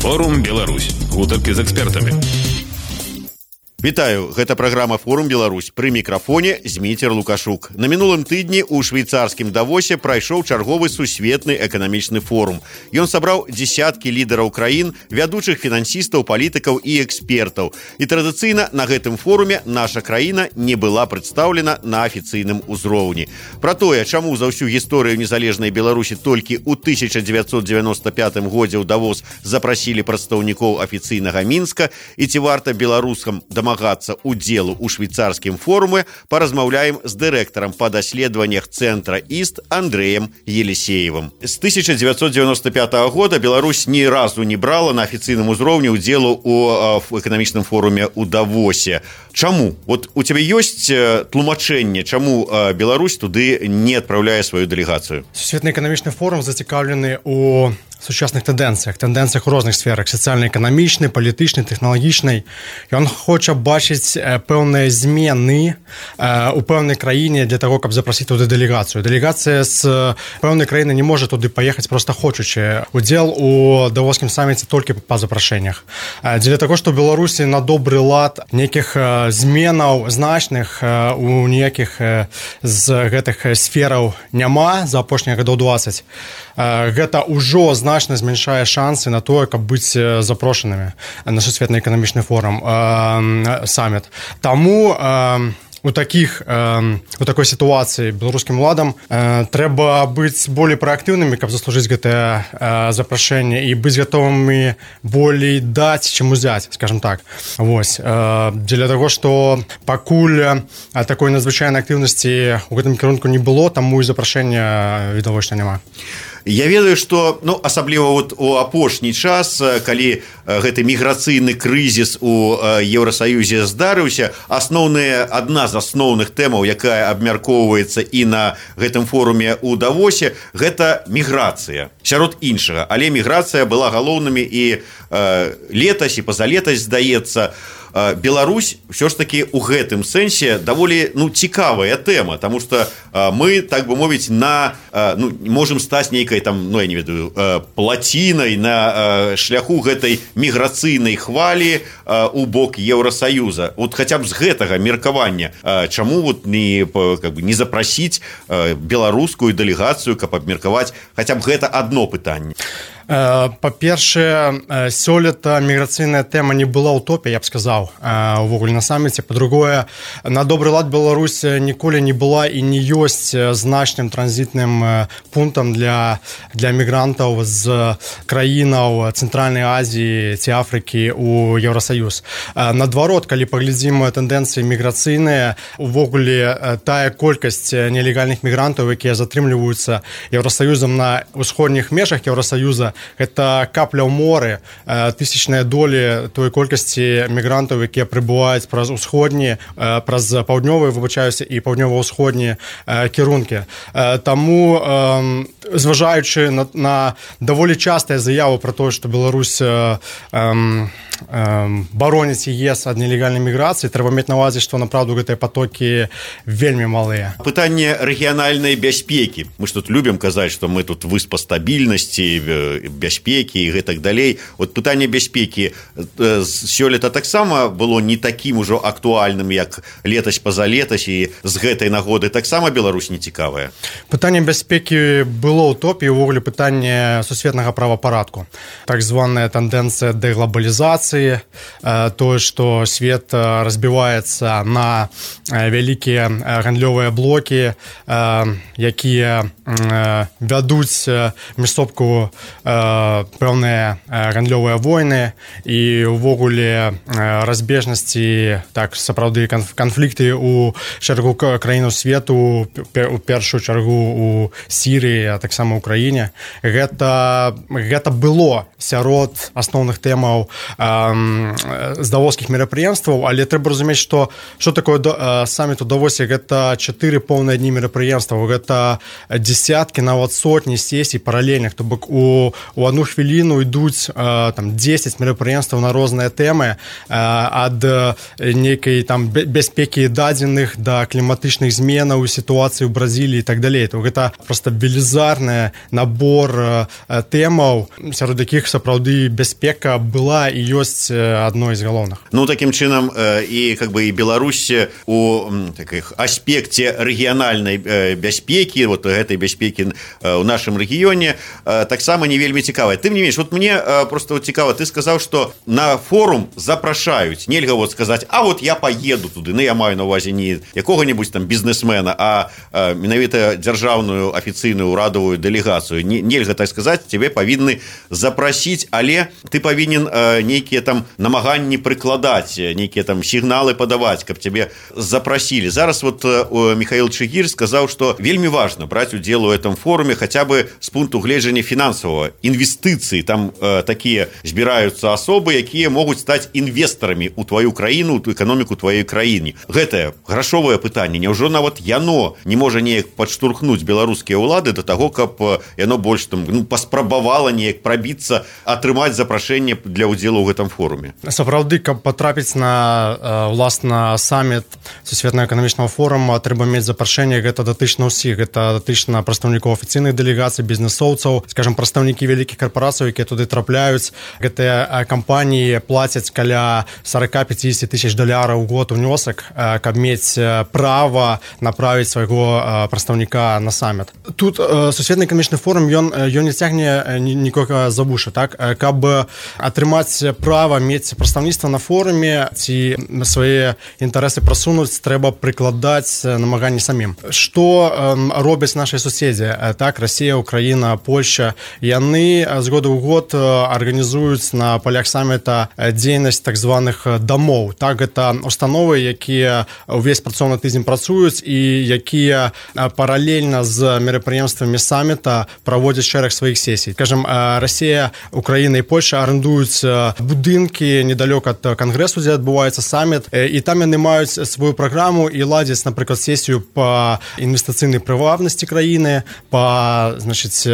Форум Беларусь. Гутаркі з экспертамі. Вітаю, гэта праграма «Форум Беларусь». Пры мікрафоне Зміцер Лукашук. На мінулым тыдні ў швейцарскім Давосе прайшоў чарговы сусветны эканамічны форум. Ён сабраў дзесяткі лідараў краін, вядучых фінансістаў, палітыкаў і экспертаў. І традыцыйна на гэтым форуме наша краіна не была прадстаўлена на афіцыйным узроўні. Пра тое, чаму за ўсю гісторыю незалежнай Беларусі толькі ў 1995 годзе ў Давос запрасілі прадстаўнікоў афіцыйнага Мінска і ці варта беларускам дамагацца удзелу ў швейцарскім форуме, паразмаўляем з дырэктарам па даследаваннях цэнтра ІСТ Андрэем Елисеевым. З 1995 года Беларусь ні разу не брала на афіцыйным узроўні удзелу ў эканамічным форуме ў Давосе. Чаму? Вот у цябе ёсць тлумачэнне, чаму Беларусь туды не адпраўляе сваю дэлегацыю? Сусветны эканамічны форум зацікаўлены ў сучасных тэндэнцыях у розных сферах: сацыяльна-эканамічнай, палітычнай, тэхналагічнай. Ён хоча бачыць пэўныя змены у пэўнай краіне для таго, каб запрасіць туды дэлегацыю. Дэлегацыя з пэўнай краіны не можа туды паехаць проста хочучы. Удзел у давоскім саміце толькі па запрашэннях. Дзеля таго, што Беларусі на добры лад нейкіх зменаў значных у ніякіх з гэтых сфераў няма за апошніх гадоў 20. Гэта ўжо значна змяншае шансы на тое, каб быць запрошанымі на сусветны эканамічны форум саміт. Таму у такой сітуацыі беларускім уладам трэба быць болей праактыўнымі, каб заслужыць гэтае запрашэнне і быць гатовымі болей даць, чым узяць, скажем так. Вось. Дзеля таго, што пакуль такой надзвычайнай актыўнасці ў гэтым кірунку не было, таму і запрашэння відавочна няма. Я ведаю, што асабліва у апошні час, калі гэты міграцыйны крызіс у Еўрасаюзе здарыўся, адна з асноўных тэмаў, якая абмяркоўваецца і на гэтым форуме ў Давосе, гэта міграцыя. Сярод іншага, але міграцыя была галоўнымі і летась, і пазалетась, здаецца. Беларусь ўсё ж такі ў гэтым сэнсе даволі цікавая тэма, таму што мы, так бы мовіць, можам стаць нейкай там, я не ведаю, плацінай на шляху гэтай міграцыйнай хвалі у бок Еўрасаюза. Хаця б з гэтага меркавання, чаму не запрасіць беларускую дэлегацыю, каб абмеркаваць хаця б гэта адно пытанне? Па-першае, сёлета міграцыйная тэма не была ў топе, я б сказаў, увогуле на саміце. Па-другое, на добры лад Беларусь ніколі не была і не ёсць значным транзітным пунктам для мігрантаў з краінаў Цэнтральнай Азіі ці Афрыкі ў Еўрасаюз. Наадварот, калі паглядзім тэндэнцыі міграцыйныя, увогуле тая колькасць нелегальных мігрантаў, якія затрымліваюцца Еўрасаюзам на ўсходніх межах Еўрасаюза, гэта капля ў моры, тысячныя долі той колькасці мігрантаў, якія прыбываюць праз усходнія, праз паўднёвыя, і паўднёва-ўсходнія кірункі. Таму, зважаючы на даволі частыя заявы пра тое, што Беларусь бароніць ЕС ад нелегальнай міграцыі, трэба мець на ўвазе, што направду гэтыя патокі вельмі малыя. Пытанне рэгіянальнай бяспекі. Мы ж тут любім казаць, што мы тут выспа стабільнасці, бяспекі і гэтак далей. Пытанне бяспекі сёлета таксама было не такім ужо актуальным, як летась пазалетась, і з гэтай нагоды таксама Беларусь не цікавая. Пытанне бяспекі было ў топе, увогуле пытанне сусветнага правапарадку. Так званая тэндэнцыя дэглабалізацыі, тое, што свет разбіваецца на вялікія гандлёвыя блокі, якія вядуць міжсобку пэўныя гандлёвыя войны і ўвогуле разбежнасці, так, сапраўды канфлікты ў шэрагу краінаў свету, у першую чаргу у Сірыі, а таксама ў Украіне. Гэта было сярод асноўных тэмаў з давоскіх мерапрыемстваў, але трэба разумець, што такое саміт у Давосе. Гэта 4 поўныя дні мерапрыемстваў, гэта дзесяткі, нават сотні сесій паралельных, то бок у у одну хвіліну ідуць там 10 мерапрыемстваў на розныя тэмы, ад нейкай там бяспекі дадзеных да кліматычных зменаў, сітуацыі ў Бразіліі і так далей. То гэта проста велізарны набор тэмаў, сярод якіх сапраўды бяспека была і ёсць адной з галоўных. Ну, такім чынам і как бы і Беларусь у таких аспекце рэгіянальнай бяспекі, вот гэтай бяспекі ў нашым рэгіёне таксама не вельмі цікавая. Тым не менш, вот мне просто вот цікава, ты сказаў, што на форум запрашаюць. Нельга вот сказаць: а вот я поеду туды. Ну, я маю на увазе не якога-небудзь там бізнесмена, а менавіта дзяржаўную афіцыйную урадавую дэлегацыю. Нельга так сказаць, цябе павінны запрасіць, але ты павінен нейкія там намаганні прыкладаць, нейкія там сігналы падаваць, каб цябе запрасілі. Зараз вот Михаил Чигирь сказаў, што вельмі важна браць удзел у этом форуме хотя бы з пункту гледжання фінансавага, інвестыцыі. Там такія збіраюцца асобы, якія могуць стаць інвестарамі ў твою краіну, у эканоміку твоей краіны. Гэтае грашовае пытанне, няўжо нават яно не можа неяк падштурхнуць беларускія ўлады да таго, каб яно больш там паспрабавала неяк прабіцца, атрымаць запрашэнне для ўдзелу ў гэтым форуме? Сапраўды, каб потрапіць на власна саміт Сусветнага эканамічнага форума, трэба мець запрашэнне. Гэта датычна ўсіх, гэта датычна прадстаўнікоў афіцыйных дэлегацый, бізнесоўцаў, скажем, прадстаўнікі вялікіх карпорацый, якія туды трапляюць. Гэтыя кампаніі плацяць каля 40-50 тысяч долараў у год унёсак, каб мець права направіць свайго прадстаўніка на саміт. Тут Сусветны эканамічны форум, ён не цягне нікога за вушы, так? Каб атрымаць права мець прадстаўніцтва на форуме ці свае інтарэсы прасунуць, трэба прыкладаць намаганні самім. Што робяць нашыя суседзі? Так, Расія, Украіна, Польшча. Яны з года ў год арганізуюць на палях саміта дзейнасць так званых дамоў. Так, гэта установы, якія ўвесь працоўны тыдзень працуюць і якія паралельна з мерапрыемствамі саміта праводзяць шэраг сваіх сесій. Скажем, Расія, Украіна і Польшча арендуюць будынкі недалёк ад кангрэсу, дзе адбываецца саміт, і там яны маюць сваю праграму і ладзяць, напрыклад, сесію па інвестыцыйнай прывабнасці краіны, па, значыць,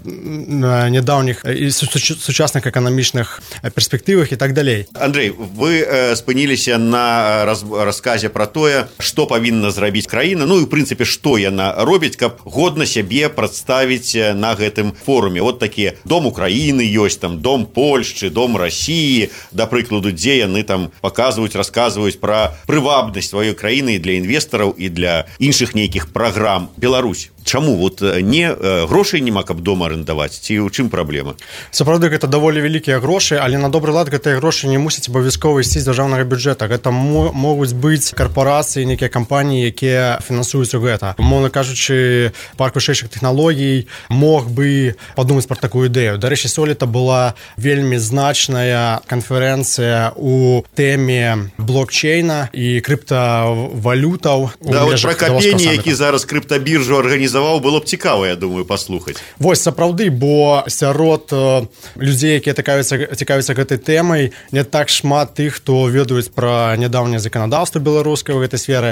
нядаўніх і сучасных эканамічных перспектывах і так далей. Андрей, вы спыніліся на расказе пра тое, што павінна зрабіць краіна, ну і, ў прынцыпе, што яна робіць, каб годна сябе прадставіць на гэтым форуме. Вот такія дом Украіны ёсць, там дом Польшчы, дом Расіі, да прыкладу, дзе яны там паказваюць, расказваюць пра прывабнасць сваёй краіны для інвестараў і для іншых нейкіх праграм. Беларусь. Чаму? Вот не грошай няма, каб дома арендаваць? Ці ў чым праблема? Сапраўды, гэта даволі вялікія грошы, але на добры лад гэтыя грошы не мусяць абавязкова ісці з дзяржаўнага бюджэта. Гэта могуць быць карпорацыі, нейкія кампаніі, якія фінансуюць гэта. Умоўна кажучы, парк вышэйшых тэхналогій мог бы падумаць пра такую ідэю. Дарэчы, сёлета была вельмі значная канферэнцыя у тэме блокчейна і крыптавалютаў. Да, вот пра Капені, які зараз крыптабіржу арганізаваў, было б цікава, я думаю, паслухаць. Вось, сапраўды, бо сярод людзей, якія цікавяцца гэтай тэмай, не так шмат тых, хто ведаюць пра нядаўняе заканадаўства беларускае ў гэтай сферы.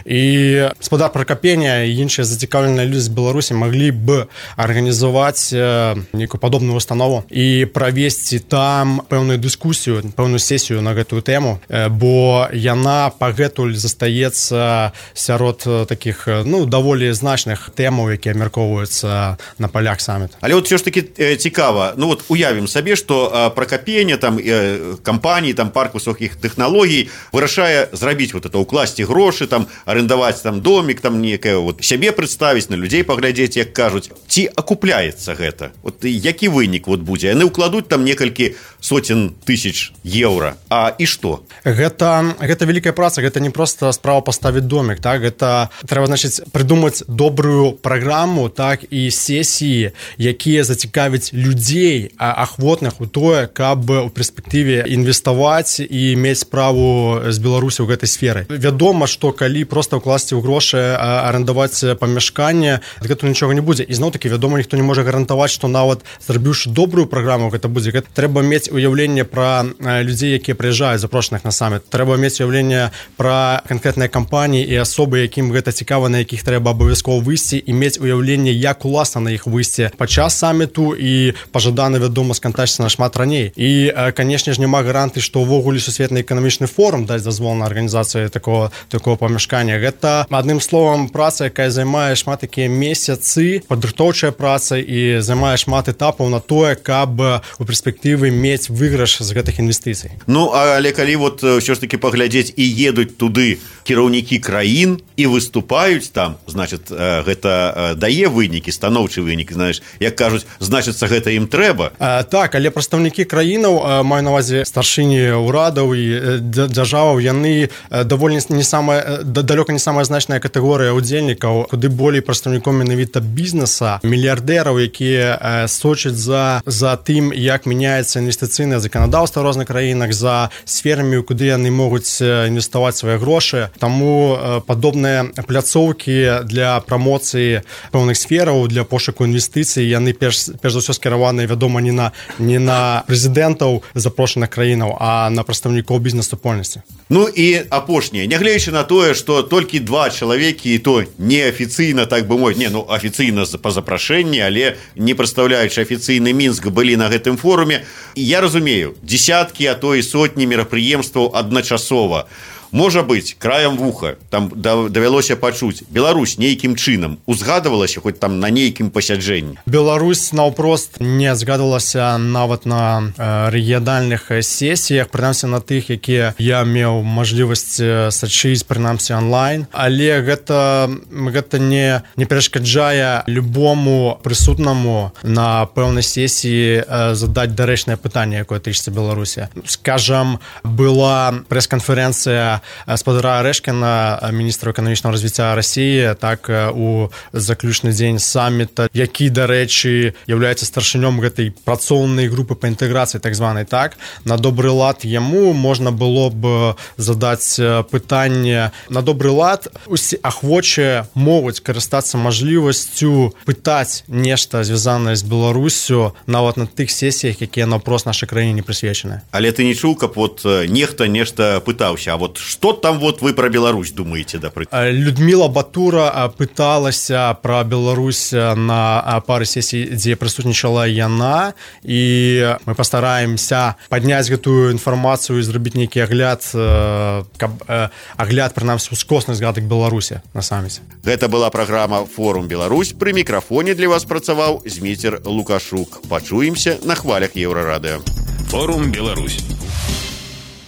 І спадар Пракапеня і іншыя зацікаўленыя людзі з Беларусі маглі б арганізаваць нейкую падобную установу і правесці там пэўную дыскусію, пэўную сесію на гэтую тэму, бо яна пагэтуль застаецца сярод такіх, ну, даволі значных тэмаў, якія абмяркоўваюцца на палях саміта. Але вот все ж таки цікава, ну вот уявім сабе, што Пракапеня, там кампаніі, там парк высокіх тэхналогій вырашае зрабіць вот это, укласці грошы, там арендаваць там домик, там некае вот сябе прадставіць, на людзей паглядзець, як кажуць. Ці акупляецца гэта? Вот які вынік вот будзе? Яны ўкладуць там некалькі сотен тысяч еўра. А і што? Гэта вялікая праца, гэта не проста справа паставіць домик, так? Гэта трэба, значыць, прыдумаць добрую праграму, так, і сесіі, якія зацікавяць людзей ахвотных у тое, каб у перспектыве інвеставаць і мець справу з Беларусі ў гэтай сферы. Вядома, што калі проста ўкласці ў грошы, арендаваць памяшканне, гэта нічога не будзе. І зноў-такі, вядома, ніхто не можа гарантаваць, што нават зрабіўшы добрую праграму, гэта будзе. Гэта трэба мець уяўленне пра людзей, якія прыязджаюць, запрошаных на саміт. Трэба мець уяўленне пра канкрэтныя кампаніі і асобы, якім гэта цікава, на якіх трэба абавязкова выйсці і мець уяўленне, як уласна на іх выйсці падчас саміту і пажадана, вядома, скантачыцца нашмат раней. І, канешне ж, няма гарантый, што ўвогуле сусветны эканамічны форум даць дазвол на арганізацыю такого памяшкання. Гэта, адным словам, праца, якая займае шмат такія месяцы, падрыхтоўчая праца і займае шмат этапаў на тое, каб у перспектывы мець выйгрыш з гэтых інвестыцый. Ну, але калі вот ўсё ж таки паглядзець і едуць туды кіраўнікі краін і выступаюць там, значит, гэта дае вынікі, станоўчы вынік, знаеш, як кажуць, значыцца, гэта ім трэба. Так, але прадстаўнікі краінаў, маю на ўвазе старшыні ўрадаў і дзяржаваў, яны даволі далёка не самая значная катэгорыя удзельнікаў, куды болей прадстаўніком менавіта бізнеса, мільярдэраў, якія сочаць за тым, як мяняецца інвестыцыйнае заканадаўства ў розных краінах, за сферамі, куды яны могуць інвеставаць свае грошы. Таму падобныя пляцоўкі для прамоцыі пэўных сфераў, для пошуку інвестыцый, яны перш за ўсё скіраваныя, вядома, не на прэзідэнтаў запрошаных краінаў, а на прадстаўнікоў бізнес-супольнасці. Ну і апошняе, нягледзячы на тое, што толькі 2 чалавекі, і то неафіцыйна, так бы мовіць, афіцыйна па запрашэнні, але не прадстаўляючы афіцыйны Мінск, былі на гэтым форуме. Я разумею, дзесяткі, а то і сотні мерапрыемстваў адначасова. Можа быць, краем вуха там давялося пачуць, Беларусь нейкім чынам узгадывалася хоць там на нейкім пасяджэнні? Беларусь наўпрост не згадывалася нават на рэгіянальных сесіях, прынамсі на тых, якія я меў мажлівасць сачыць, прынамсі онлайн, але гэта не перашкаджае любому прысутнаму на пэўнай сесіі задаць дарэчнае пытанне, якое тычыцца Беларусі. Скажам, была прэс-канферэнцыя спадара Арэшкіна, міністра эканамічнага развіцця Расіі, так, у заключны дзень самміта, які, дарэчы, являецца старшынём гэтай працоўнай групы па інтэграцыі, так званай, так. На добры лад яму можна было б задаць пытанне. На добры лад усе ахвочыя могуць карыстацца мажлівасцю пытаць нешта, звязанае з Беларусю, нават на тых сесіях, якія наўпрост нашай краіне не прысвечаны. Але ты не чуў, каб вот нехта нешта пытаўся, а вот что там вот вы про Беларусь думаете, да? Людмила Батура пыталася про Беларусь на пары сесій, дзе прысутнічала яна, і мы пастараемся падняць гэтую інфармацыю і зрабіць нейкі агляд, каб агляд, прынамсі, ускосных згадак Беларусі на саміце. Гэта была праграма «Форум Беларусь». Пры мікрафоне для вас працаваў Зміцер Лукашук. Пачуемся на хвалях Еўрарадыё. «Форум Беларусь».